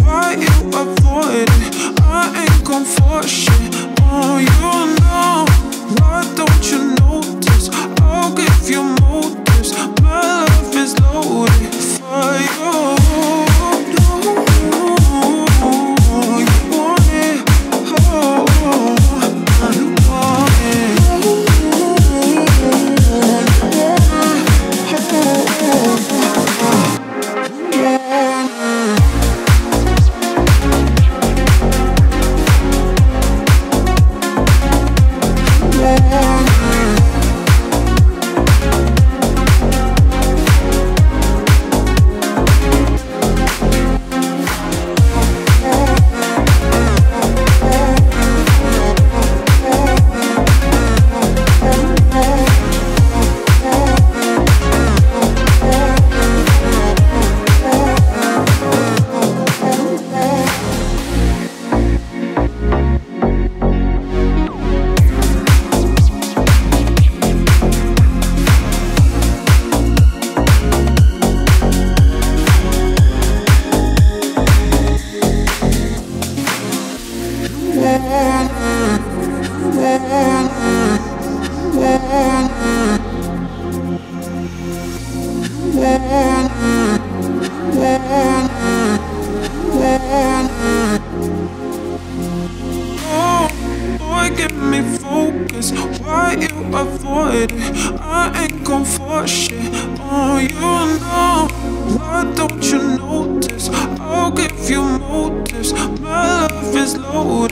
why you avoid it? I ain't gon' force shit on you, no. Why don't you notice? I'll give you motives. My love is loaded for you. Get me focused, why you avoid it? I ain't gon' force shit on you, no. Why don't you notice? I'll give you motives. My love is loaded.